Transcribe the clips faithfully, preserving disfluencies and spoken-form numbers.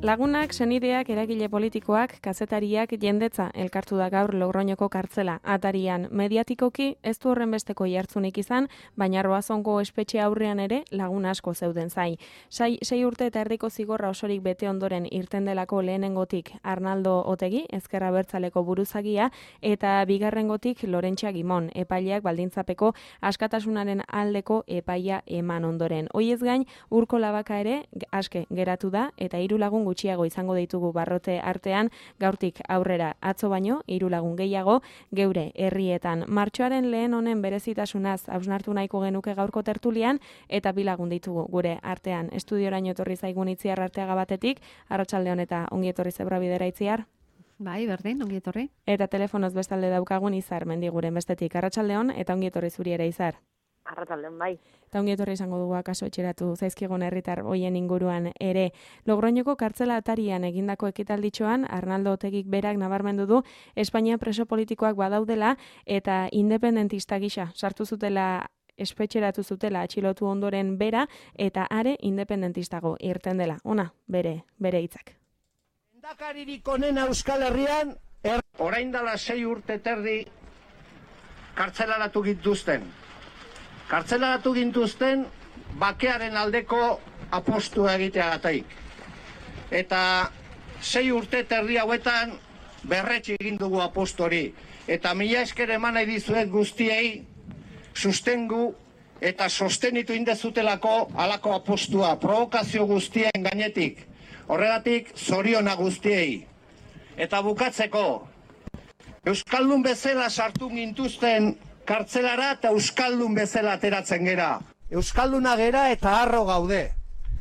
Lagunak, senideak, eragile politikoak, kazetariak jendetza elkartu da gaur Logroñoko kartzela atarian. Mediatikoki ez du horren besteko jartzunik izan, baina Roazongo espetxe aurrean ere lagun asko zeuden zai. Sei, sei urte eta erdiko zigorra osorik bete ondoren irten delako lehenengotik Arnaldo Otegi, Ezker Abertzaleko buruzagia, eta bigarrengotik Lorentxa Gimon, epaileak baldintzapeko askatasunaren aldeko epaia eman ondoren. Hoiez gain, Urko Labaka ere aske geratu da eta hiru lagun gutxiago izango ditugu barrote artean, gaurtik aurrera atzo baino, hiru lagun gehiago, geure herrietan. Martxoaren lehen honen berezitasunaz hausnartu nahiko genuke gaurko tertulian, eta bi lagun ditugu gure artean. Estudioraino etorri zaigun Itziar Arteaga batetik, arratsalde on eta ongi etorri Zebrabidera Itziar. Bai, berdin, ongi etorri. Eta telefonoz bestalde daukagun Izar Mendiguren bestetik, arratsalde on eta ongi etorri zuri ere Izar. Arratsaldean bai. Eta ongi etorri izango dugu akaso etxeratu zaizkigun herritar hoien inguruan ere. Logroñoko kartzela atarian egindako ekitalditxoan, Arnaldo Otegik berak nabarmendu du Espainia preso politikoak badaudela eta independentista gisa sartu zutela, espetxeratu zutela atxilotu ondoren bera eta are independentistago irten dela. Ona, bere, bere hitzak. Lehendakaririk onena Euskal Herrian, er... orain dela sei urte terdi kartzelaratu gintuzten. Kartzelaratu gintuzten bakearen aldeko apostua egiteagatik. Eta sei urte terdi hauetan berretsi egin dugu apostu hori. Eta mila esker eman nahi dizuet guztiei sustengu eta sostenitu indezutelako halako apostua, provokazio guztien gainetik. Horregatik zoriona guztiei. Eta bukatzeko, Euskaldun bezala sartu gintuzten kartzelara eta Euskaldun bezala ateratzen gera. Euskalduna gera eta harro gaude.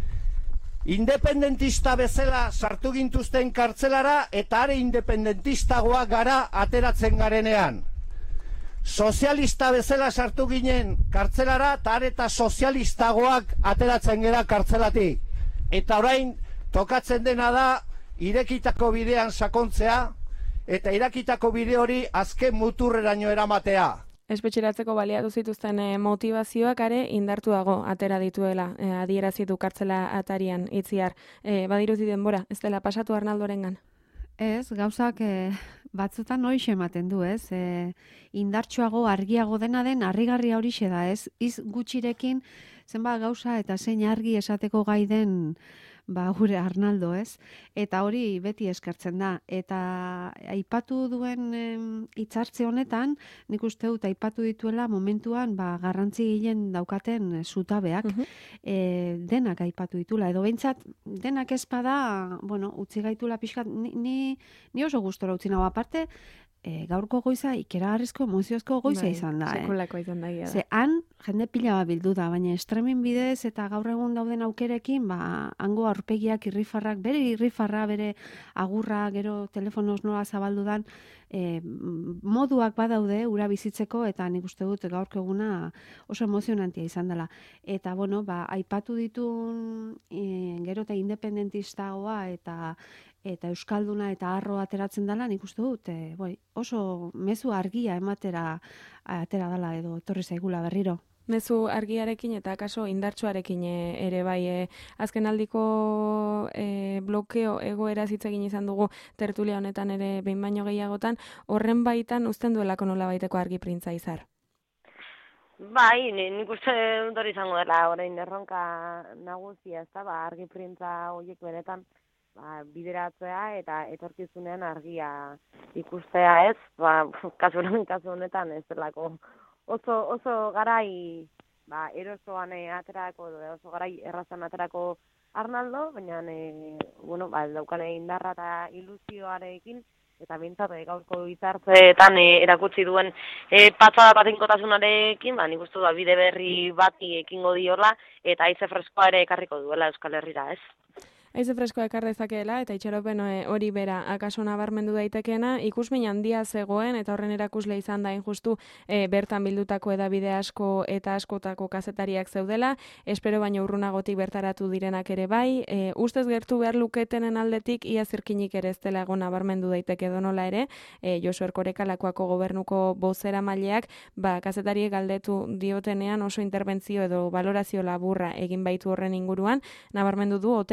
Independentista bezala sartu gintuzten kartzelara eta are independentistagoa gara ateratzen garenean. Sozialista bezala sartu ginen kartzelara eta are eta sozialistagoak ateratzen gera kartzelatik. Eta orain tokatzen dena da irekitako bidean sakontzea eta irekitako bide hori azken muturreraino eramatea. Espetxeratzeko baliatu zituzten e, motivazioak are indartuago atera dituela, e, adierazi du kartzela atarian Itziar. E, badiruzi denbora, ez dela pasatu Arnaldorengan? Ez, gauzak e, batzutan horixe ematen du, ez? E, indartsuago, argiago dena den, harrigarria horixe da, ez? Iz gutxirekin zenbat gauza eta zein argi esateko gai den ba gure Arnaldo, ez? Eta hori beti eskertzen da. Eta aipatu duen hitzartze honetan, nik uste dut aipatu dituela momentuan ba garrantzi gehien daukaten zutabeak, uh-huh. e, denak aipatu ditula. Edo behintzat denak ez bada, bueno, utzi gaitula pixkat, ni, ni, ni oso gustora utzi nago aparte, E, gaurko goiza ikeragarrizko emoziozko goiza bai, izan da. Sekulako izan da. Eh? Ze han jende pila bat bildu da, baina estremin bidez eta gaur egun dauden aukerekin, ba, hango aurpegiak irrifarrak, bere irrifarra, bere agurra, gero telefonoz nola zabaldu dan, e, moduak badaude ura bizitzeko eta nik uste dut gaurko eguna oso emozionantia izan dela. Eta, bueno, ba, aipatu ditun e, gero eta independentistagoa eta eta euskalduna eta harro ateratzen dela, nik uste dut, e, boi, oso mezu argia ematera atera dela edo etorri zaigula berriro. Mezu argiarekin eta akaso indartsuarekin ere bai. E, azken aldiko e, blokeo egoera zitzegin izan dugu tertulia honetan ere behin baino gehiagotan, horren baitan uzten duelako nola baiteko argi printza Izar? Bai, nik uste dut hori izango dela, orain erronka nagusia, ez da, ba, argi printza horiek benetan, ba, bideratzea eta etorkizunean argia ikustea, ez? Ba, kasu honetan ez delako oso oso garai ba erosoan aterako edo oso garai errazan aterako Arnaldo, baina e, bueno, ba daukane indarra eta ilusioarekin eta bintzat gaurko hitzartzeetan e, erakutsi duen e, patzada patinkotasunarekin, ba nik uste dut bide berri bati ekingo diola eta haize freskoa ere ekarriko duela Euskal Herrira, ez? Haize freskoa ekar dezakeela eta itxaropen hori bera akaso nabarmendu daitekeena, ikusmin handia zegoen eta horren erakusle izan da injustu e, bertan bildutako edabide asko eta askotako kazetariak zeudela, espero baino urrunagotik bertaratu direnak ere bai, e, ustez gertu behar luketenen aldetik ia zirkinik ere ez dela egon nabarmendu daiteke donola ere, e, Josu Erkoreka Lakuako gobernuko bozera maileak, ba, kazetariek galdetu diotenean oso interbentzio edo valorazio laburra egin baitu horren inguruan, nabarmendu du Otegi normal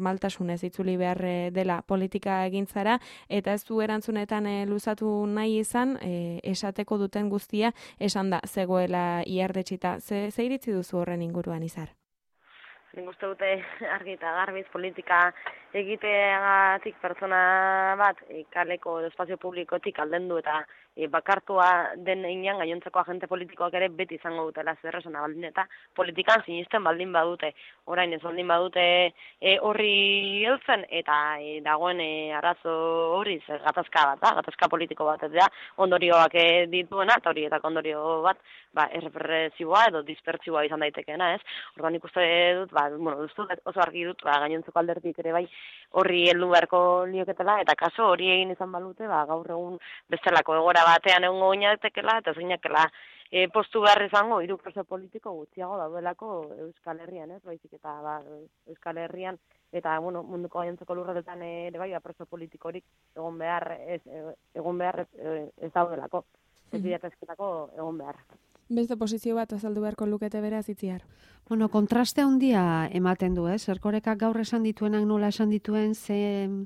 normaltasunez itzuli behar dela politika egintzara, eta ez du erantzunetan e, luzatu nahi izan, e, esateko duten guztia esan da zegoela iardetxita. Ze, ze iritzi duzu horren inguruan, Izar? Nik uste dute argi eta garbiz politika egiteagatik pertsona bat e, kaleko edo espazio publikotik aldendu eta e, bakartua den einean gainontzeko agente politikoak ere beti izango dutela zer esana baldin eta politikan sinisten baldin badute. Orain ez baldin badute e, horri heltzen eta e, dagoen e, arazo hori zer gatazka bat da, gatazka politiko bat ez da, ondorioak e, dituena eta horietako ondorio bat ba, errepresiboa edo dispertsiboa izan daitekeena, ez? Orduan ikuste dut, ba, bueno, oso argi dut, ba, gainontzeko alderdik ere bai horri heldu beharko lioketela, eta kaso hori egin izan balute, ba, gaur egun bestelako egora batean egongo ginatekela, eta zeinakela e, postu behar izango hiru preso politiko gutxiago daudelako Euskal Herrian, ez? Baizik eta ba, Euskal Herrian eta bueno, munduko gainontzeko lurraldetan ere bai, ba, preso politikorik egon behar ez egon behar ez, ez daudelako. Ez diatezketako egon behar. Beste posizio bat azaldu beharko lukete beraz Itziar. Bueno, kontraste handia ematen du, ez? Erkorekak gaur esan dituenak nola esan dituen, ze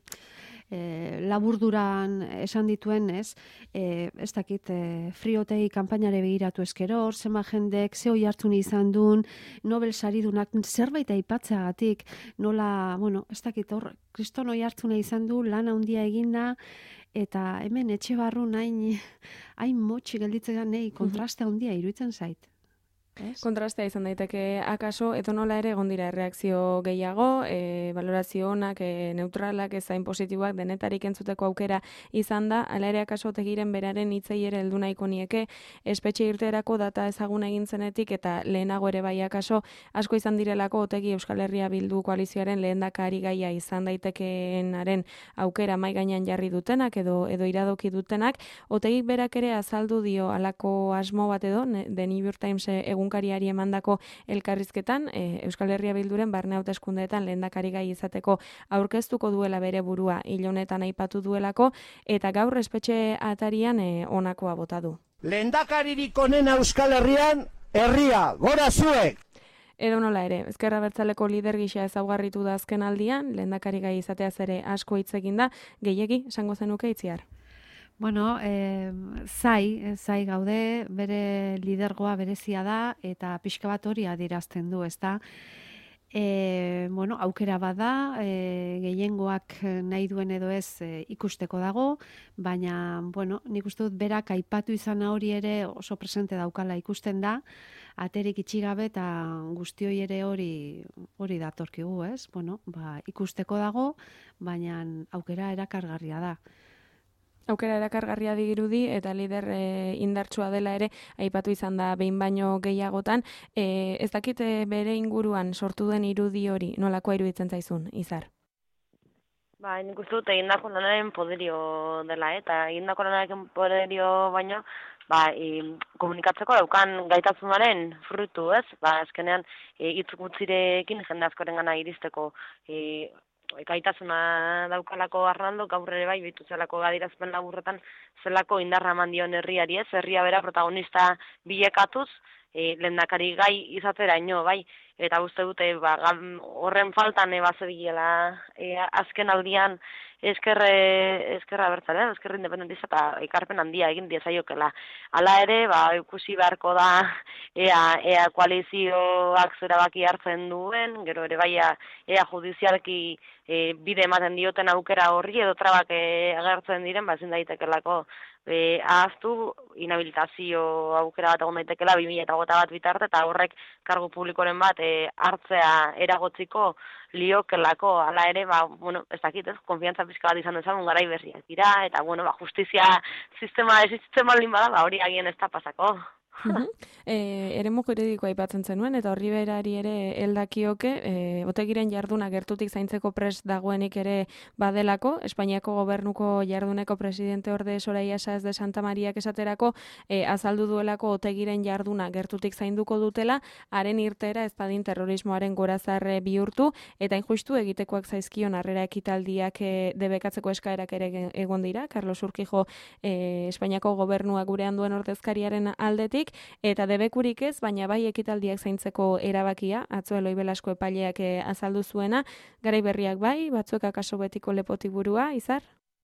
e, laburduran esan dituen, ez? E, ez dakit, e, friotei kanpainare begiratu eskero, zema jendek, ze hoi hartzun izan duen, Nobel saridunak zerbait aipatzeagatik, nola, bueno, ez dakit, hor, kriston hoi hartzuna izan du, lan handia eginda, eta hemen etxe barrun hain, hain motxi gelditzen nahi kontraste handia iruditzen zait. Ez? Kontrastea izan daiteke akaso, edo nola ere egon dira reakzio gehiago, e, valorazio onak, e, neutralak, ezain positiboak, denetarik entzuteko aukera izan da, ala ere akaso Otegiren beraren hitzei ere heldu nahiko nieke, espetxe irteerako data ezagun egin zenetik, eta lehenago ere bai akaso, asko izan direlako Otegi Euskal Herria Bildu koalizioaren lehendakari gaia izan daitekeenaren aukera mai gainean jarri dutenak, edo edo iradoki dutenak, Otegik berak ere azaldu dio halako asmo bat edo, The New York Times egun egunkariari emandako elkarrizketan, e, Euskal Herria Bilduren barne hauteskundeetan lehendakari gai izateko aurkeztuko duela bere burua hil honetan aipatu duelako, eta gaur espetxe atarian e, honakoa bota du. Lehendakaririk onena Euskal Herrian, herria, gora zuek! Edo nola ere, Ezker Abertzaleko lider gisa ezaugarritu da azken aldian, lehendakari gai izateaz ere asko hitz egin da, gehiegi esango zenuke Itziar. Bueno, eh, zai, zai gaude, bere lidergoa berezia da, eta pixka bat hori adierazten du, ezta? E, bueno, aukera bada, e, gehiengoak nahi duen edo ez e, ikusteko dago, baina, bueno, nik uste dut berak aipatu izana hori ere oso presente daukala ikusten da, aterik itxigabe eta guztioi ere hori hori datorkigu, ez? Bueno, ba, ikusteko dago, baina aukera erakargarria da. Aukera erakargarria dirudi eta lider e, indartsua dela ere aipatu izan da behin baino gehiagotan. E, ez dakit e, bere inguruan sortu den irudi hori nolakoa iruditzen zaizun, Izar? Ba, nik uste dut egindako lanaren poderio dela, eta egindako lanaren poderio baino, ba, e, komunikatzeko daukan gaitasunaren frutu, ez? Ba, azkenean, e, hitz gutxirekin jende askorengana iristeko e, gaitasuna daukalako Arnaldo, gaur ere bai, bitu zelako adirazpen laburretan, zelako indarra eman dion herriari, ez? Herria bera protagonista bilekatuz, e, lehendakari gai izatera ino, bai, eta uste dute, ba, horren faltan eba zebilela e, azken aldian eskerre, eskerra bertzale, eskerra independentista eta ekarpen handia egin diezaiokela. Hala ere, ba, ikusi beharko da ea, ea koalizioak zerabaki hartzen duen, gero ere bai ea judizialki e, bide ematen dioten aukera horri edo trabak e, agertzen diren, ba, ezin daitekelako e, ahaztu inhabilitazio aukera bat egon daitekela bi mila hogeita bat bitarte, eta horrek kargu publikoren bat e, hartzea eragotziko liokelako, hala ere, ba, bueno, ez dakit, ez, konfiantza pizka bat izan dezagun garai berriak dira, eta, bueno, ba, justizia sistema existitzen baldin bada, ba, hori agien ez da pasako. Uh-huh. E, eremu juridikoa aipatzen zenuen, eta horri berari ere heldakioke, e, Otegiren jarduna gertutik zaintzeko prest dagoenik ere badelako, Espainiako gobernuko jarduneko presidente orde Soraya Sáez de Santa Mariak esaterako, e, azaldu duelako Otegiren jarduna gertutik zainduko dutela, haren irtera ez dadin terrorismoaren gorazarre bihurtu, eta injustu egitekoak zaizkion harrera ekitaldiak e, debekatzeko eskaerak ere egon dira, Carlos Urquijo e, Espainiako gobernua gurean duen ordezkariaren aldetik, soilik, eta debekurik ez, baina bai ekitaldiak zaintzeko erabakia, atzo Eloi Belasko epaileak azaldu zuena, garai berriak bai, batzuek akaso betiko lepotik burua, Izar?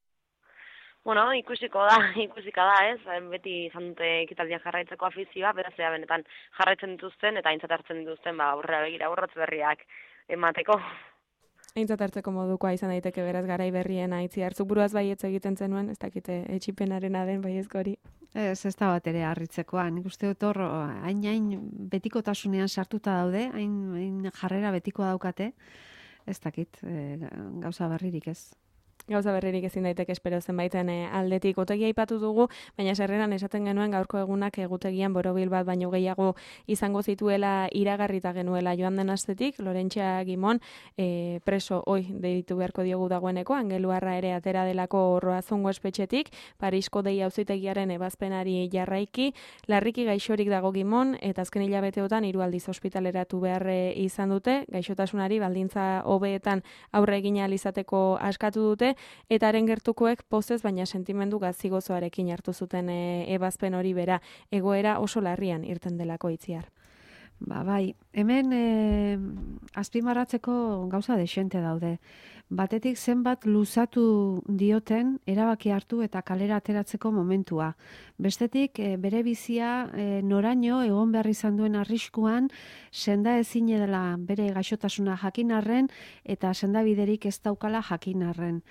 Bueno, ikusiko da, ikusika da, ez? Beti izan dute ekitaldiak jarraitzeko afizioa, beraz ea benetan jarraitzen dituzten eta aintzat hartzen dituzten, ba, aurrera begira urratz berriak emateko. Aintzat hartzeko modukoa izan daiteke beraz garai berrien aitzi hartzuk buruaz baietz egiten zenuen, ez dakite etxipenarena den baiezko hori. Ez, ez da bat ere harritzekoa. Nik uste dut hor, hain hain betikotasunean sartuta daude, hain, hain jarrera betikoa daukate, ez dakit, e, gauza berririk ez. Gauza berririk ezin daiteke espero zenbaiten e, aldetik. Otegia aipatu dugu, baina sarreran esaten genuen gaurko egunak egutegian borobil bat baino gehiago izango zituela iragarrita genuela joan den astetik, Lorentxa Gimon e, preso oi deitu beharko diogu dagoeneko, Angeluarra ere atera delako Roazongo espetxetik, Parisko dei auzitegiaren ebazpenari jarraiki, larriki gaixorik dago Gimon, eta azken hilabeteotan hiru aldiz ospitaleratu behar izan dute, gaixotasunari baldintza hobeetan aurre egin ahal izateko askatu dute, eta haren gertukoek pozez baina sentimendu gazigozoarekin hartu zuten e, ebazpen hori bera, egoera oso larrian irten delako Itziar. Ba, bai, hemen e, azpimarratzeko gauza desente daude. Batetik zenbat luzatu dioten erabaki hartu eta kalera ateratzeko momentua. Bestetik e, bere bizia e, noraino egon behar izan duen arriskuan senda ezin dela bere gaixotasuna jakinarren eta sendabiderik ez daukala jakinarren.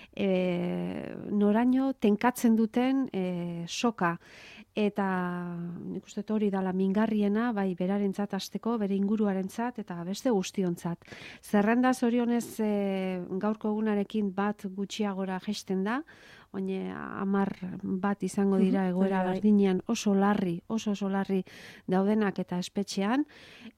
E, noraino tenkatzen duten e, soka. Eta nik uste hori dala mingarriena, bai berarentzat hasteko, bere inguruarentzat eta beste guztiontzat. Zerrenda zorionez e, gaurko egunarekin bat gutxiagora jesten da, oine hamar bat izango dira egoera berdinean oso larri, oso oso larri daudenak eta espetxean,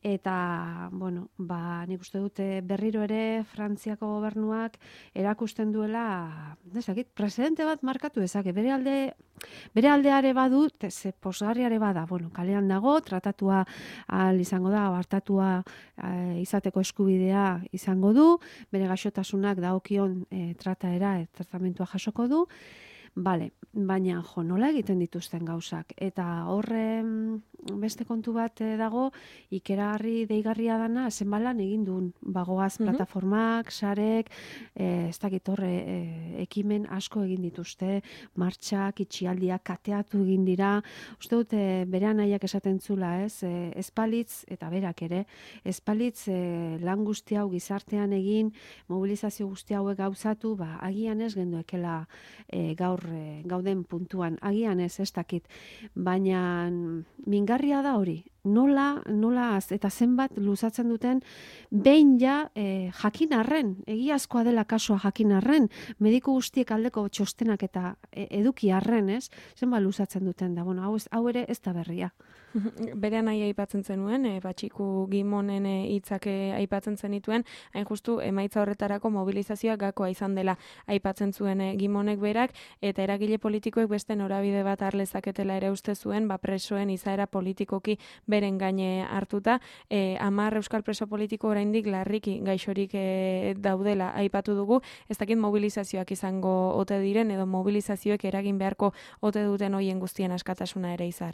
eta, bueno, ba, nik uste dute berriro ere Frantziako gobernuak erakusten duela, nezakit, presidente bat markatu ezake, bere alde, bere aldeare badu, ze posgarriare bada, bueno, kalean dago, tratatua al izango da, hartatua e, izateko eskubidea izango du, bere gaixotasunak dagokion e, trataera, e, tratamentua jasoko du, Bale, baina jo, nola egiten dituzten gauzak. Eta horre beste kontu bat dago, ikeragarri deigarria dana, zenbalan egin duen. Bagoaz mm-hmm. plataformak, sarek, e, ez dakit horre e, ekimen asko egin dituzte, martxak, itxialdiak, kateatu egin dira. Uste dute bere anaiak esaten zula, ez? E, espalitz, eta berak ere, espalitz e, lan guzti hau gizartean egin, mobilizazio guzti hauek gauzatu, ba, agian ez genduekela e, gaur gauden puntuan, agian ez, ez dakit, baina mingarria da hori, nola, nola eta zenbat luzatzen duten behin ja e, jakinarren, egiazkoa dela kasua jakinarren, mediku guztiek aldeko txostenak eta e, eduki arren, ez, zenbat luzatzen duten da, bueno, hau, hau ere ez da berria. Bere nahi aipatzen zenuen, e, Patxiku Gimonen hitzak e, aipatzen zenituen, hain justu emaitza horretarako mobilizazioa gakoa izan dela aipatzen zuen e, Gimonek berak, eta eragile politikoek beste norabide bat harlezaketela ere uste zuen, ba presoen izaera politikoki beren gaine hartuta, e, hamar euskal preso politiko oraindik larriki gaixorik e, daudela aipatu dugu, ez dakit mobilizazioak izango ote diren, edo mobilizazioek eragin beharko ote duten hoien guztien askatasuna ere Izar.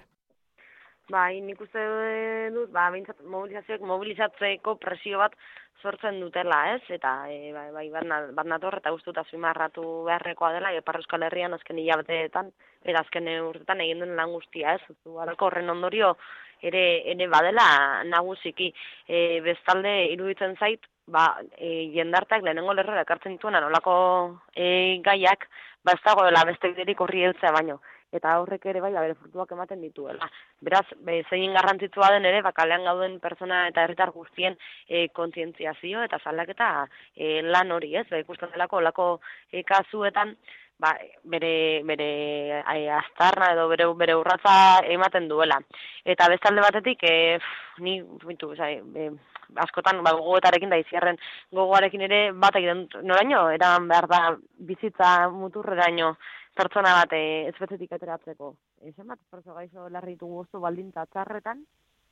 Bai, nik uste dut, ba, mobilizazioek mobilizatzeko presio bat sortzen dutela, ez? Eta, e, bai, bai, bat nator, eta uste dut azimarratu beharrekoa dela, Ipar Euskal Herrian azken hilabeteetan, eta azken urtetan egin duen lan guztia, ez? Zuarako horren ondorio ere, ere badela nagusiki. E, bestalde, iruditzen zait, ba, e, jendartak lehenengo lerrora ekartzen dituena nolako e, gaiak, ba, ez dagoela beste biderik horri heltzea baino. Eta horrek ere bai, bere frutuak ematen dituela. Beraz, be, zein garrantzitsua den ere, bakalean gauden pertsona eta herritar guztien e, kontzientziazio eta salaketa e, lan hori, ez? Ba, ikusten delako, olako e, kasuetan, ba, bere, bere e, aztarna edo bere, bere urratza ematen duela. Eta bestalde batetik, e, ni, bintu, zai, e, askotan ba, gogoetarekin da izierren gogoarekin ere bat egiten noraino, eran behar da bizitza muturreraino, pertsona bat ez betzetik ateratzeko. Ezen bat, perso gaixo larritu guztu baldintza txarretan,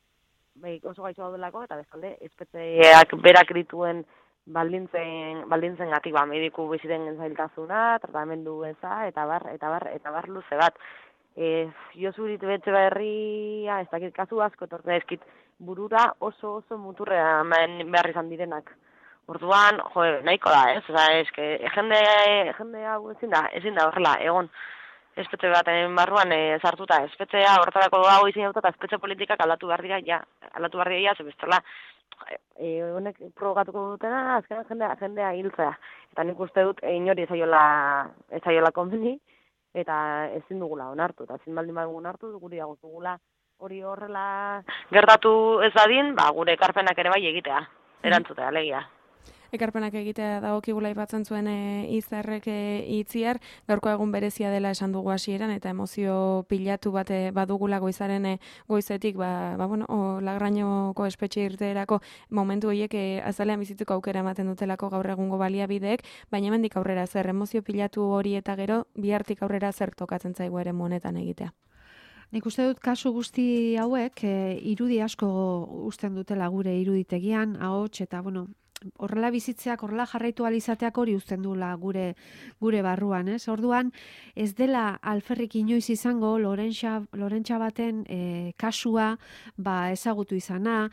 oso gaixo daudelako, eta bezalde, espetzeak berak dituen baldintzen, baldintzen gatik, ba, mediku biziten zailtasuna, tratamendu eza, eta bar, eta bar, eta bar luze bat. E, Josurit betxe berria, ez dakit kasu asko, torten ezkit burura oso oso muturrea behar izan direnak. Orduan, jo, nahiko da, ez? Oza, eske, jende, jende hau ezin da, ezin da horrela, egon, espetxe baten barruan e, sartuta, espetxea horretarako hau izin dut, eta espetxe politikak aldatu behar dira, ja, aldatu behar dira, ja, zebestela, e, honek probatuko dutena, azkenan jendea, jendea hiltzea. Eta nik uste dut, e, inori ezaiola, ezaiola konbeni, eta ezin dugula onartu, eta ezin baldin badugu onartu, guri dago dugula hori horrela gertatu ez dadin, ba, gure ekarpenak ere bai egitea, erantzutea, alegia. Ekarpenak egitea dagokigula aipatzen zuen e, Izarrek e, itziar, gaurko egun berezia dela esan dugu hasieran eta emozio pilatu bate badugula goizaren e, goizetik, ba, ba bueno, o, Lagrañoko espetxe irteerako momentu horiek e, azalean bizitzeko aukera ematen dutelako gaur egungo baliabideek, baina hemendik aurrera zer emozio pilatu hori eta gero bihartik aurrera zer tokatzen zaigu ere monetan egitea. Nik uste dut kasu guzti hauek e, irudi asko uzten dutela gure iruditegian, ahots eta bueno, horrela bizitzeak, horrela jarraitu alizateak hori uzten dula gure gure barruan, ez? Orduan, ez dela alferrik inoiz izango Lorentxa, Lorentxa baten e, kasua ba, ezagutu izana,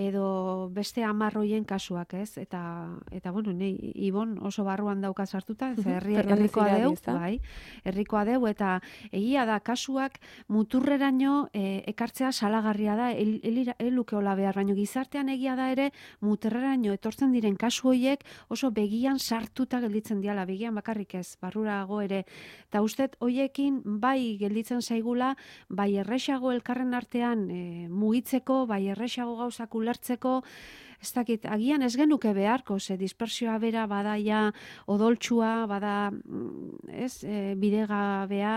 edo beste hamar hoien kasuak, ez? Eta, eta bueno, nei, Ibon oso barruan dauka sartuta, ez herri, herrikoa deu, bai, herrikoa deu, eta egia da kasuak muturreraino e, ekartzea salagarria da, el, el, elukeola behar, baino gizartean egia da ere muturreraino etortzen dira kasu horiek oso begian sartuta gelditzen diala, begian bakarrik ez, barrurago ere. Eta ustet hoiekin bai gelditzen zaigula, bai erresago elkarren artean e, mugitzeko, bai erresago gauzak ulertzeko, ez dakit, agian ez genuke beharko, ze dispersioa bera bada ja odoltsua, bada ez, e, bidegabea,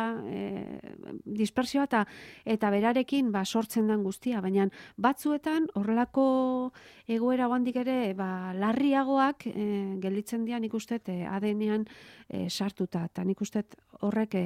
e, dispersioa eta eta berarekin ba, sortzen den guztia, baina batzuetan horrelako egoera handik ere ba, larriagoak e, gelditzen dian nik uste e, A D N-ean e, sartuta, eta nik uste horrek e,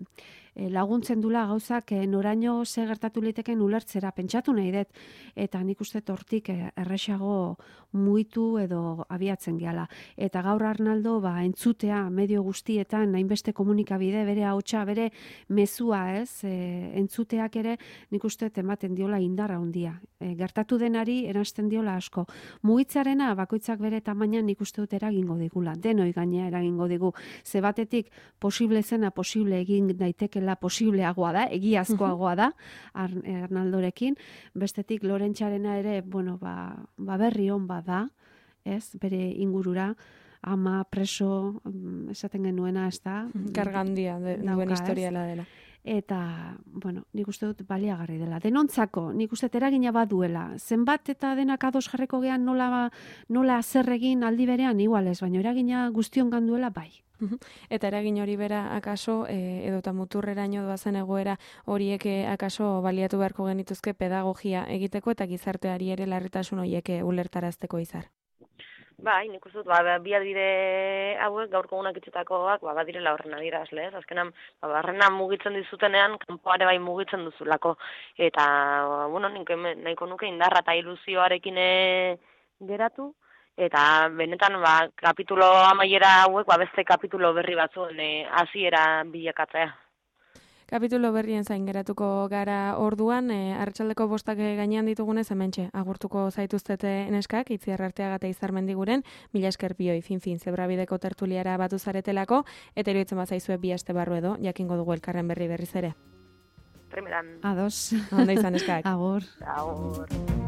e, laguntzen dula gauzak e, noraino ze gertatu liteken ulertzera, pentsatu nahi dut, eta nik uste hortik e, erresago mugitu edo abiatzen gehala. Eta gaur Arnaldo ba, entzutea medio guztietan, hainbeste komunikabide, bere ahotsa, bere mezua, ez, e, entzuteak ere nik uste ematen diola indarra handia. E, gertatu denari eransten diola asko. Mugitzarena bakoitzak bere tamainan nik uste dut eragingo digula, denoi gainea eragingo digu. Ze batetik posible zena posible egin daitekela posibleagoa da, egiazkoagoa da Arnaldorekin, bestetik Lorentxarena ere, bueno, ba, ba berri hon bada, ez, bere ingurura, ama, preso, esaten genuena, ez da? Kargandia, duen historiala dela. Eta, bueno, nik uste dut baliagarri dela. Denontzako, nik uste eragina baduela. Zenbat eta denak ados jarreko gean nola, nola zer egin aldi berean, igualez, baina eragina guztion ganduela bai. Eta eragin hori bera akaso, e, edo eta muturreraino doazen egoera horiek akaso baliatu beharko genituzke pedagogia egiteko eta gizarteari ere larritasun horiek ulertarazteko Izar. Bai, nik uste dut, ba, bi adibide hauek gaurko gunak itxetakoak, ba, badirela horren adierazle, ez? Azkenan, ba, barrena mugitzen dizutenean, kanpoare bai mugitzen duzulako. Eta, bueno, nahiko nuke indarra eta ilusioarekin geratu, eta benetan, ba, kapitulo amaiera hauek, ba, beste kapitulo berri batzuen hasiera bilakatzea. Kapitulo berrien zain geratuko gara orduan, e, arratsaldeko bostak gainean ditugunez hementxe, agurtuko zaituztete neskak, Itziar Arteaga eta Izar Mendiguren, mila esker bioi, fin-fin, zebrabideko tertuliara batu zaretelako, eta iruditzen bazaizue bi aste barru edo, jakingo dugu elkarren berri berriz ere. Primeran. Ados. Ondo izan neskak. Agur. Agur.